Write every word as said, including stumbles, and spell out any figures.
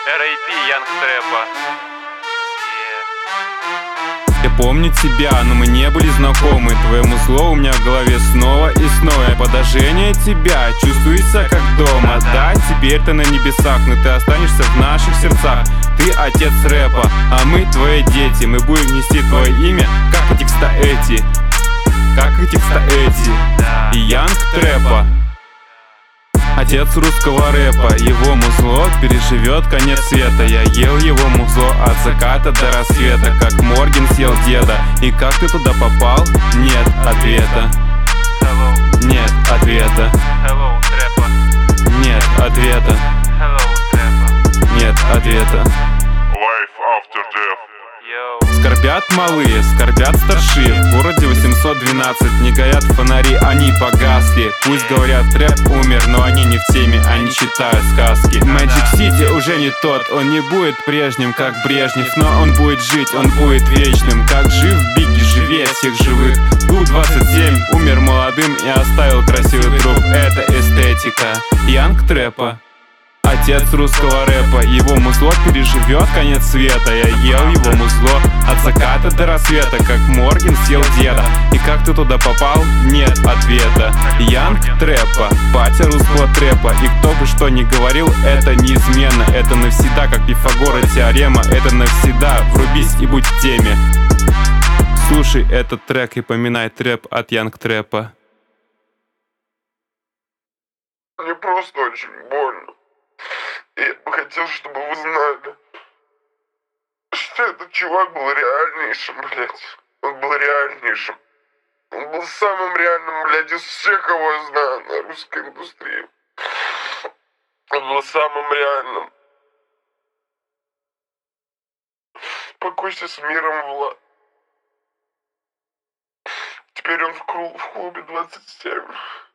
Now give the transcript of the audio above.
эр эй пи Young Trap. Я помню тебя, но мы не были знакомы. Твоему слову у меня в голове снова и снова. Я подожжение тебя, чувствую себя как дома. Да, теперь ты на небесах, но ты останешься в наших сердцах. Ты отец рэпа, а мы твои дети. Мы будем нести твое имя, как эти кстати. Как эти кстати и Young Trap. Отец русского рэпа, его музло переживет конец света. Я ел его музло от заката до рассвета, как Морген съел деда. И как ты туда попал? Нет ответа. Hello. Нет ответа. Hello, трэпа. Нет ответа. Hello, трэпа. Нет ответа. Life after death. Йоу. Скорбят малые, скорбят старшие. В городе восемьсот двенадцать не горят фонари, они погасли. Пусть говорят, рэп умер, но они не в теме, они читают сказки. Magic City уже не тот, он не будет прежним, как Брежнев. Но он будет жить, он будет вечным, как жив Бигги, живее всех живых. Ду двадцать семь умер молодым и оставил красивый труп. Это эстетика Young Trap. Отец русского рэпа, его музло переживет конец света. Я ел его музло от заката до рассвета, как Морген съел деда. И как ты туда попал? Нет ответа. Young Trap, батя русского трэпа. И кто бы что ни говорил, это неизменно. Это навсегда, как Пифагора теорема. Это навсегда, врубись и будь в теме. Слушай этот трек и поминай трэп от Young Trap. Мне просто очень больно. И я бы хотел, чтобы вы знали, что этот чувак был реальнейшим, блядь. Он был реальнейшим. Он был самым реальным, блядь, из всех, кого я знаю на русской индустрии. Он был самым реальным. Покойся с миром, Влад. Теперь он в, клуб, в клубе двадцать семь.